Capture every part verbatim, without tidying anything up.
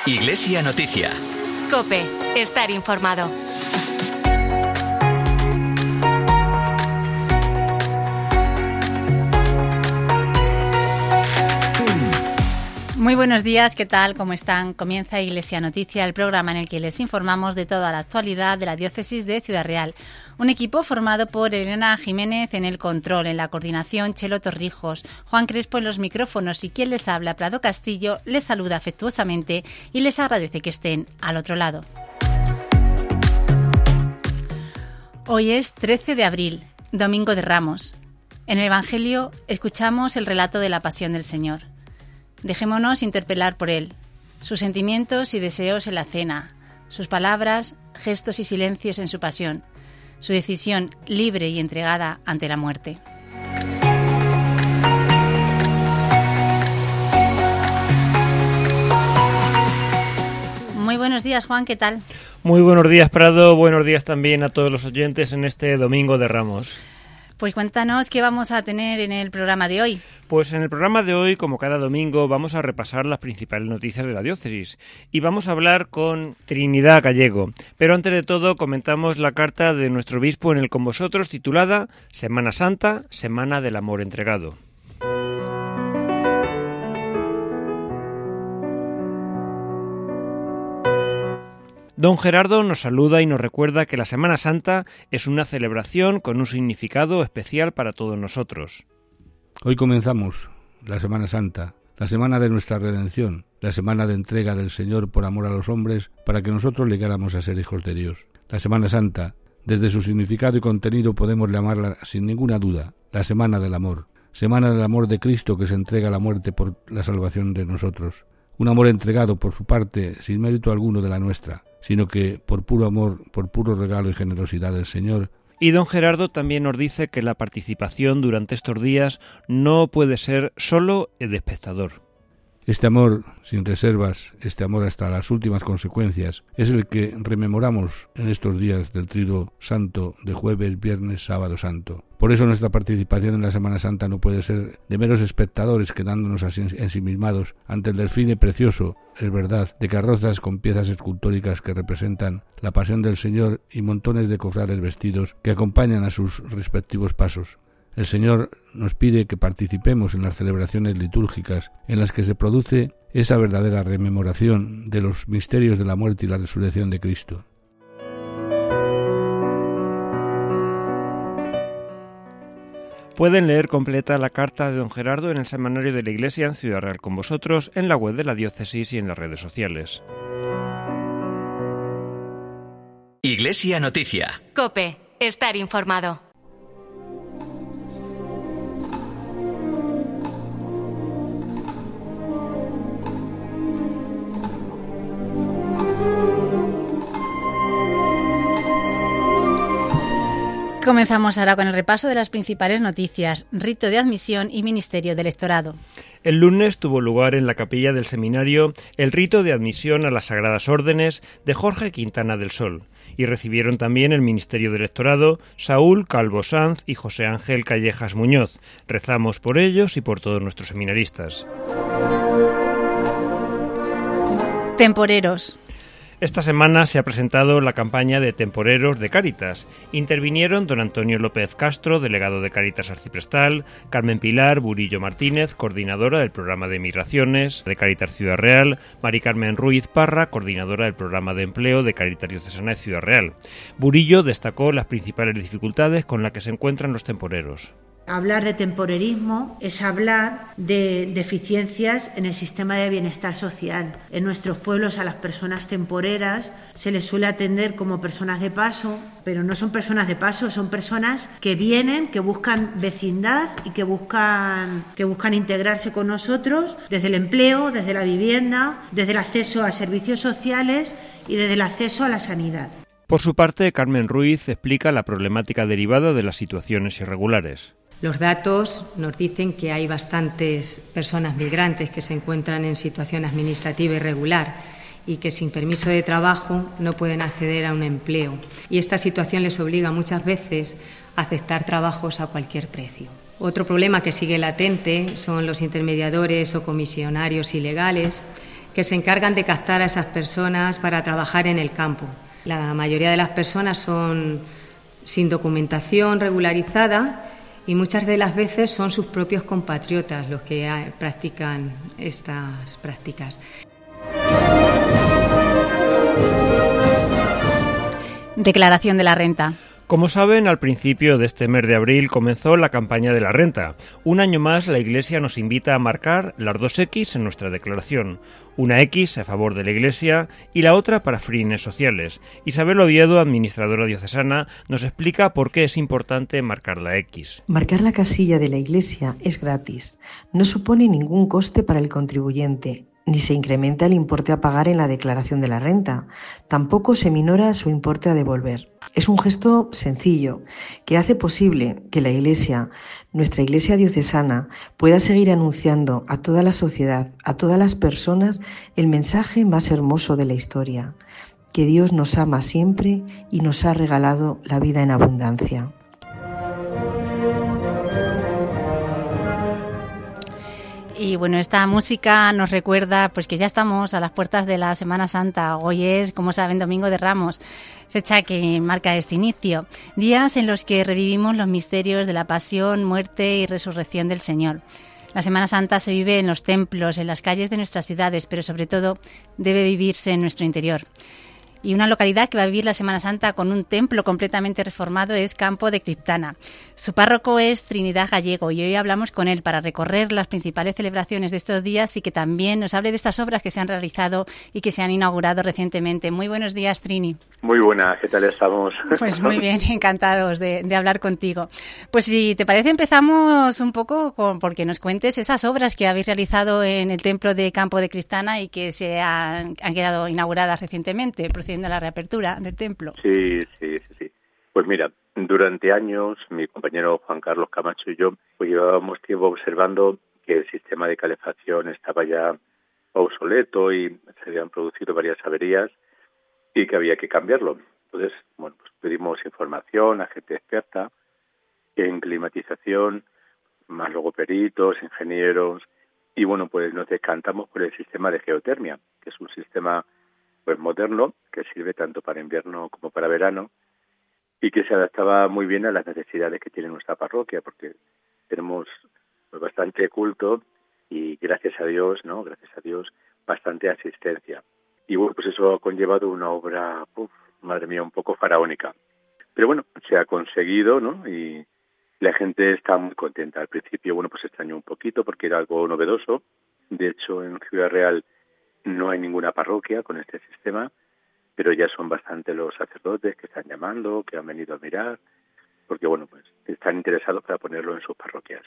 Iglesia Noticia. COPE. Estar informado. Muy buenos días, ¿qué tal? ¿Cómo están? Comienza Iglesia Noticia, el programa en el que les informamos de toda la actualidad de la diócesis de Ciudad Real. Un equipo formado por Elena Jiménez en el control, en la coordinación Chelo Torrijos, Juan Crespo en los micrófonos y quien les habla, Prado Castillo, les saluda afectuosamente y les agradece que estén al otro lado. Hoy es trece de abril, Domingo de Ramos. En el Evangelio escuchamos el relato de la Pasión del Señor. Dejémonos interpelar por Él, sus sentimientos y deseos en la cena, sus palabras, gestos y silencios en su pasión, su decisión libre y entregada ante la muerte. Muy buenos días, Juan, ¿qué tal? Muy buenos días, Prado, buenos días también a todos los oyentes en este Domingo de Ramos. Pues cuéntanos qué vamos a tener en el programa de hoy. Pues en el programa de hoy, como cada domingo, vamos a repasar las principales noticias de la diócesis y vamos a hablar con Trinidad Gallego. Pero antes de todo, comentamos la carta de nuestro obispo en el Con Vosotros titulada Semana Santa, Semana del Amor Entregado. Don Gerardo nos saluda y nos recuerda que la Semana Santa es una celebración con un significado especial para todos nosotros. Hoy comenzamos la Semana Santa, la semana de nuestra redención, la semana de entrega del Señor por amor a los hombres para que nosotros llegáramos a ser hijos de Dios. La Semana Santa, desde su significado y contenido podemos llamarla sin ninguna duda la Semana del Amor, Semana del Amor de Cristo que se entrega a la muerte por la salvación de nosotros. Un amor entregado por su parte sin mérito alguno de la nuestra, sino que por puro amor, por puro regalo y generosidad del Señor. Y don Gerardo también nos dice que la participación durante estos días no puede ser solo de espectador. Este amor sin reservas, este amor hasta las últimas consecuencias, es el que rememoramos en estos días del Tríodo Santo de jueves, viernes, sábado santo. Por eso nuestra participación en la Semana Santa no puede ser de meros espectadores quedándonos así ensimismados ante el desfile precioso, es verdad, de carrozas con piezas escultóricas que representan la pasión del Señor y montones de cofrades vestidos que acompañan a sus respectivos pasos. El Señor nos pide que participemos en las celebraciones litúrgicas en las que se produce esa verdadera rememoración de los misterios de la muerte y la resurrección de Cristo. Pueden leer completa la carta de don Gerardo en el semanario de la Iglesia en Ciudad Real con Vosotros, en la web de la diócesis y en las redes sociales. Iglesia Noticia. COPE. Estar informado. Comenzamos ahora con el repaso de las principales noticias, rito de admisión y ministerio de electorado. El lunes tuvo lugar en la capilla del seminario el rito de admisión a las Sagradas Órdenes de Jorge Quintana del Sol y recibieron también el ministerio de electorado Saúl Calvo Sanz y José Ángel Callejas Muñoz. Rezamos por ellos y por todos nuestros seminaristas. Temporeros. Esta semana se ha presentado la campaña de temporeros de Cáritas. Intervinieron don Antonio López Castro, delegado de Cáritas Arciprestal, Carmen Pilar Burillo Martínez, coordinadora del programa de migraciones de Cáritas Ciudad Real, Mari Carmen Ruiz Parra, coordinadora del programa de empleo de Cáritas Diocesana de Ciudad Real. Burillo destacó las principales dificultades con las que se encuentran los temporeros. Hablar de temporerismo es hablar de deficiencias en el sistema de bienestar social. En nuestros pueblos a las personas temporeras se les suele atender como personas de paso, pero no son personas de paso, son personas que vienen, que buscan vecindad y que buscan, que buscan integrarse con nosotros desde el empleo, desde la vivienda, desde el acceso a servicios sociales y desde el acceso a la sanidad. Por su parte, Carmen Ruiz explica la problemática derivada de las situaciones irregulares. Los datos nos dicen que hay bastantes personas migrantes que se encuentran en situación administrativa irregular y que sin permiso de trabajo no pueden acceder a un empleo. Y esta situación les obliga muchas veces a aceptar trabajos a cualquier precio. Otro problema que sigue latente son los intermediadores o comisionarios ilegales que se encargan de captar a esas personas para trabajar en el campo. La mayoría de las personas son sin documentación regularizada y muchas de las veces son sus propios compatriotas los que practican estas prácticas. Declaración de la renta. Como saben, al principio de este mes de abril comenzó la campaña de la renta. Un año más, la Iglesia nos invita a marcar las dos X en nuestra declaración. Una X a favor de la Iglesia y la otra para fines sociales. Isabel Oviedo, administradora diocesana, nos explica por qué es importante marcar la X. Marcar la casilla de la Iglesia es gratis. No supone ningún coste para el contribuyente, ni se incrementa el importe a pagar en la declaración de la renta. Tampoco se minora su importe a devolver. Es un gesto sencillo que hace posible que la Iglesia, nuestra Iglesia diocesana, pueda seguir anunciando a toda la sociedad, a todas las personas, el mensaje más hermoso de la historia, que Dios nos ama siempre y nos ha regalado la vida en abundancia. Y bueno, esta música nos recuerda pues que ya estamos a las puertas de la Semana Santa. Hoy es, como saben, Domingo de Ramos, fecha que marca este inicio. Días en los que revivimos los misterios de la pasión, muerte y resurrección del Señor. La Semana Santa se vive en los templos, en las calles de nuestras ciudades, pero sobre todo debe vivirse en nuestro interior. Y una localidad que va a vivir la Semana Santa con un templo completamente reformado es Campo de Criptana. Su párroco es Trinidad Gallego y hoy hablamos con él para recorrer las principales celebraciones de estos días y que también nos hable de estas obras que se han realizado y que se han inaugurado recientemente. Muy buenos días, Trini. Muy buenas, ¿qué tal estamos? Pues muy bien, encantados de, de hablar contigo. Pues si te parece empezamos un poco con porque nos cuentes esas obras que habéis realizado en el templo de Campo de Criptana y que se han, han quedado inauguradas recientemente, procediendo a la reapertura del templo. Sí, sí, sí, sí. Pues mira, durante años mi compañero Juan Carlos Camacho y yo pues llevábamos tiempo observando que el sistema de calefacción estaba ya obsoleto y se habían producido varias averías y que había que cambiarlo. Entonces, bueno, pues pedimos información a gente experta en climatización, más luego peritos, ingenieros, y bueno, pues nos decantamos por el sistema de geotermia, que es un sistema pues moderno, que sirve tanto para invierno como para verano, y que se adaptaba muy bien a las necesidades que tiene nuestra parroquia, porque tenemos pues, bastante culto y gracias a Dios, ¿no? Gracias a Dios, bastante asistencia. Y bueno, pues eso ha conllevado una obra, uf, madre mía, un poco faraónica. Pero bueno, se ha conseguido, ¿no? Y la gente está muy contenta. Al principio, bueno, pues extrañó un poquito porque era algo novedoso. De hecho, en Ciudad Real no hay ninguna parroquia con este sistema, pero ya son bastante los sacerdotes que están llamando, que han venido a mirar, porque bueno, pues están interesados para ponerlo en sus parroquias.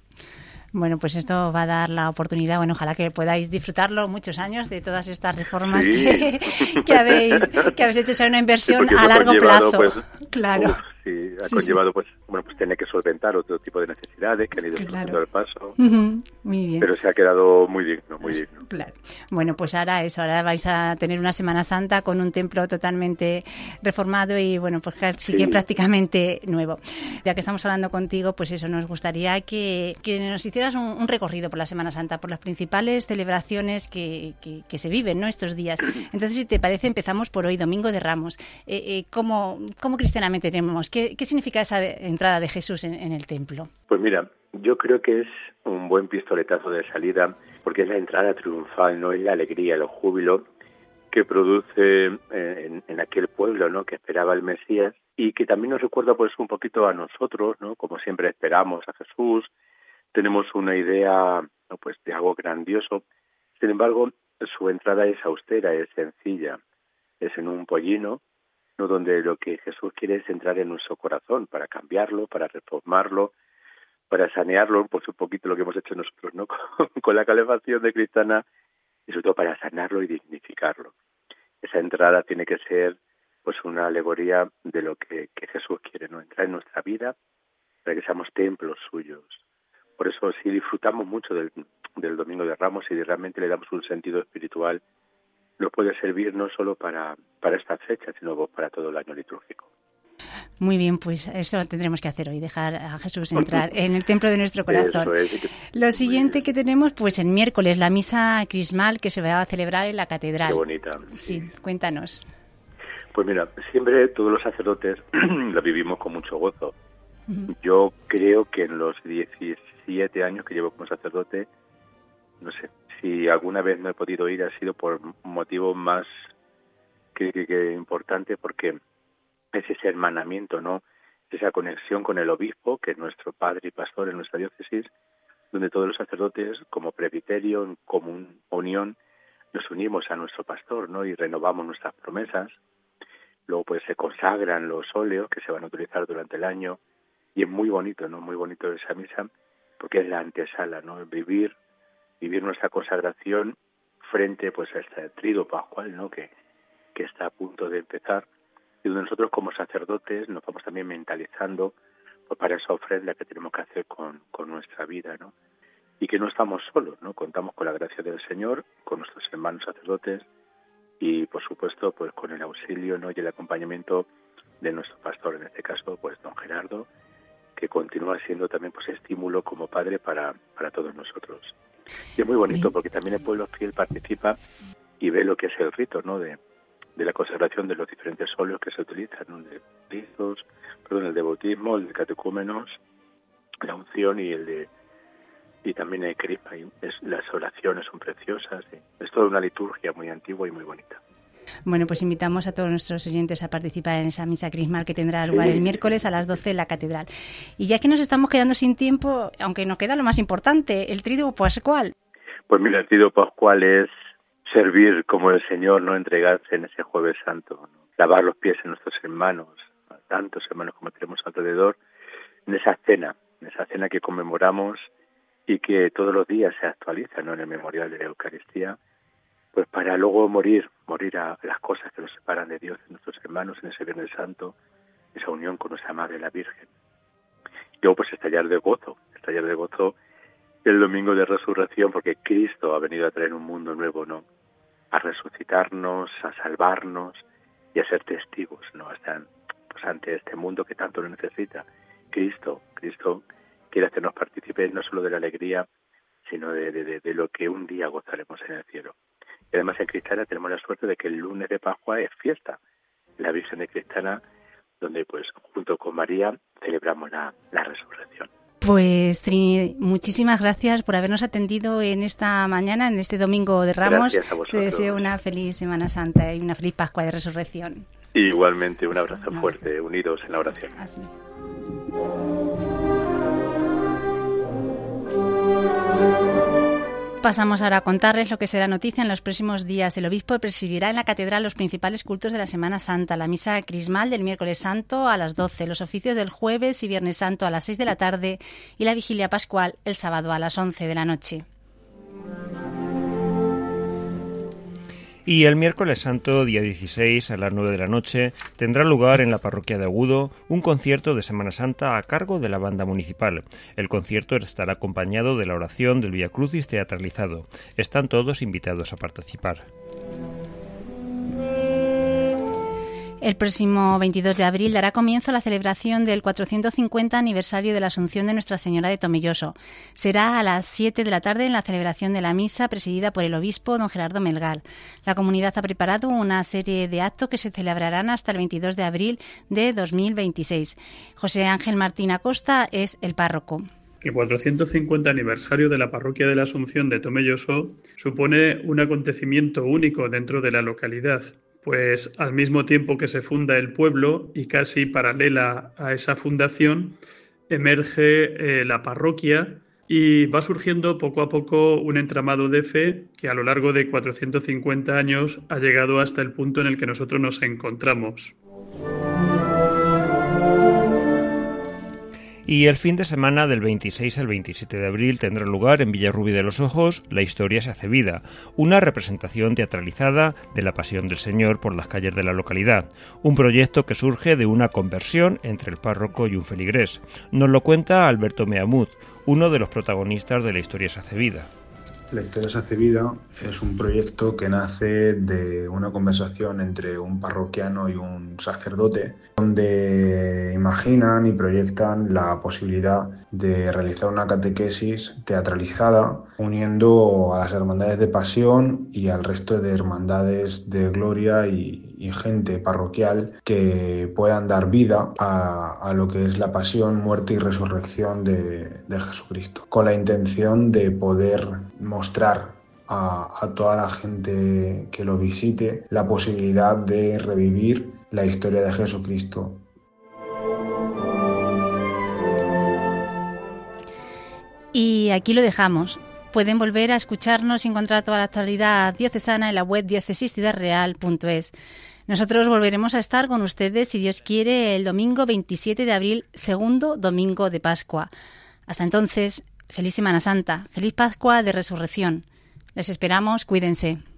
Bueno, pues esto va a dar la oportunidad, bueno, ojalá que podáis disfrutarlo muchos años de todas estas reformas sí. que, que, habéis, que habéis hecho. Es una inversión sí, a largo plazo. Pues, claro. Uf, sí, ha sí, conllevado sí. pues bueno pues tener que solventar otro tipo de necesidades que han ido surgiendo al paso. Uh-huh. Muy bien. Pero se ha quedado muy digno, muy digno. Claro. Bueno, pues ahora eso, ahora vais a tener una Semana Santa con un templo totalmente reformado y bueno, pues sí que sí. prácticamente nuevo. Ya que estamos hablando contigo, pues eso, nos gustaría que, que nos hicieras un, un recorrido por la Semana Santa, por las principales celebraciones que, que, que se viven, ¿no?, estos días. Entonces, si te parece, empezamos por hoy, Domingo de Ramos. Eh, eh, ¿cómo, ¿Cómo cristianamente tenemos? ¿Qué, qué significa esa entrada de Jesús en, en el templo? Pues mira, yo creo que es un buen pistoletazo de salida, porque es la entrada triunfal, no es la alegría, el júbilo que produce en, en aquel pueblo, ¿no?, que esperaba el Mesías y que también nos recuerda pues un poquito a nosotros, ¿no?, como siempre esperamos a Jesús, tenemos una idea, ¿no?, pues de algo grandioso. Sin embargo, su entrada es austera, es sencilla, es en un pollino, ¿no?, donde lo que Jesús quiere es entrar en nuestro corazón para cambiarlo, para reformarlo, para sanearlo, pues un poquito lo que hemos hecho nosotros, ¿no?, con, con la calefacción de Criptana, y sobre todo para sanarlo y dignificarlo. Esa entrada tiene que ser pues una alegoría de lo que, que Jesús quiere, ¿no?, entrar en nuestra vida para que seamos templos suyos. Por eso sí disfrutamos mucho del, del Domingo de Ramos y realmente le damos un sentido espiritual, nos puede servir no solo para, para esta fecha, sino para todo el año litúrgico. Muy bien, pues eso tendremos que hacer hoy, dejar a Jesús entrar en el templo de nuestro corazón. Eso es. Lo siguiente que tenemos, pues el miércoles, la misa crismal que se va a celebrar en la catedral. Qué bonita. Sí, sí, cuéntanos. Pues mira, siempre todos los sacerdotes la vivimos con mucho gozo. Uh-huh. Yo creo que en los diecisiete años que llevo como sacerdote, no sé, si alguna vez no he podido ir ha sido por un motivo más que, que, que importante, porque es ese hermanamiento, ¿no? Esa conexión con el obispo, que es nuestro padre y pastor en nuestra diócesis, donde todos los sacerdotes, como presbiterio, en común unión, nos unimos a nuestro pastor, ¿no? Y renovamos nuestras promesas. Luego, pues, se consagran los óleos que se van a utilizar durante el año. Y es muy bonito, ¿no? Muy bonito esa misa, porque es la antesala, ¿no? Vivir, vivir nuestra consagración frente, pues, a este trido pascual, ¿no? Que, que está a punto de empezar. Y donde nosotros como sacerdotes nos vamos también mentalizando pues, para esa ofrenda que tenemos que hacer con, con nuestra vida, ¿no? Y que no estamos solos, ¿no? Contamos con la gracia del Señor, con nuestros hermanos sacerdotes y, por supuesto, pues con el auxilio, ¿no? Y el acompañamiento de nuestro pastor, en este caso, pues don Gerardo, que continúa siendo también pues estímulo como padre para, para todos nosotros. Y es muy bonito porque también el pueblo fiel participa y ve lo que es el rito, ¿no? De de la consagración de los diferentes óleos que se utilizan, ¿no? El de rizos, perdón, el de bautismo, el de catecúmenos, la unción y el de y también el crisma. Y es, las oraciones son preciosas. ¿Sí? Es toda una liturgia muy antigua y muy bonita. Bueno, pues invitamos a todos nuestros oyentes a participar en esa misa crismal que tendrá lugar el miércoles a las doce en la catedral. Y ya que nos estamos quedando sin tiempo, aunque nos queda lo más importante, el triduo pascual. Pues mira, el triduo pascual es servir como el Señor, no entregarse en ese Jueves Santo, ¿no? Lavar los pies en nuestros hermanos, tantos hermanos como tenemos alrededor, en esa cena, en esa cena que conmemoramos y que todos los días se actualiza, ¿no? En el memorial de la Eucaristía, pues para luego morir, morir a las cosas que nos separan de Dios, de nuestros hermanos, en ese Viernes Santo, esa unión con nuestra Madre la Virgen. Y luego pues estallar de gozo, estallar de gozo el domingo de resurrección, porque Cristo ha venido a traer un mundo nuevo, ¿no? A resucitarnos, a salvarnos y a ser testigos, ¿no? Hasta, pues ante este mundo que tanto lo necesita. Cristo, Cristo quiere hacernos partícipes no solo de la alegría, sino de, de, de lo que un día gozaremos en el cielo. Y además en Cristana tenemos la suerte de que el lunes de Pascua es fiesta, la Virgen de Cristana, donde pues junto con María celebramos la, la resurrección. Pues Trini, muchísimas gracias por habernos atendido en esta mañana, en este domingo de Ramos. Gracias a vosotros. Te deseo una feliz Semana Santa y una feliz Pascua de Resurrección. Igualmente, un abrazo fuerte, unidos en la oración. Así. Pasamos ahora a contarles lo que será noticia en los próximos días. El obispo presidirá en la catedral los principales cultos de la Semana Santa, la misa crismal del miércoles santo a las doce, los oficios del jueves y viernes santo a las seis de la tarde y la vigilia pascual el sábado a las once de la noche. Y el miércoles santo, día dieciséis, a las nueve de la noche, tendrá lugar en la parroquia de Agudo un concierto de Semana Santa a cargo de la banda municipal. El concierto estará acompañado de la oración del Vía Crucis teatralizado. Están todos invitados a participar. El próximo veintidós de abril dará comienzo la celebración del cuatrocientos cincuenta aniversario de la Asunción de Nuestra Señora de Tomelloso. Será a las siete de la tarde en la celebración de la misa presidida por el obispo don Gerardo Melgar. La comunidad ha preparado una serie de actos que se celebrarán hasta el veintidós de abril de dos mil veintiséis. José Ángel Martín Acosta es el párroco. El cuatrocientos cincuenta aniversario de la parroquia de la Asunción de Tomelloso supone un acontecimiento único dentro de la localidad, pues al mismo tiempo que se funda el pueblo y casi paralela a esa fundación, emerge eh, la parroquia y va surgiendo poco a poco un entramado de fe que a lo largo de cuatrocientos cincuenta años ha llegado hasta el punto en el que nosotros nos encontramos. Y el fin de semana del veintiséis al veintisiete de abril tendrá lugar en Villarrubí de los Ojos La historia se hace vida, una representación teatralizada de la Pasión del Señor por las calles de la localidad, un proyecto que surge de una conversión entre el párroco y un feligrés. Nos lo cuenta Alberto Meamud, uno de los protagonistas de La historia se hace vida. La historia se hace vida es un proyecto que nace de una conversación entre un parroquiano y un sacerdote, donde imaginan y proyectan la posibilidad de realizar una catequesis teatralizada, uniendo a las hermandades de pasión y al resto de hermandades de gloria y, y gente parroquial que puedan dar vida a, a lo que es la pasión, muerte y resurrección de, de Jesucristo, con la intención de poder mostrar a, a toda la gente que lo visite la posibilidad de revivir la historia de Jesucristo. Y aquí lo dejamos. Pueden volver a escucharnos y encontrar toda la actualidad diocesana en la web diócesis ciudad real punto es. Nosotros volveremos a estar con ustedes, si Dios quiere, el domingo veintisiete de abril, segundo domingo de Pascua. Hasta entonces, feliz Semana Santa, feliz Pascua de Resurrección. Les esperamos, cuídense.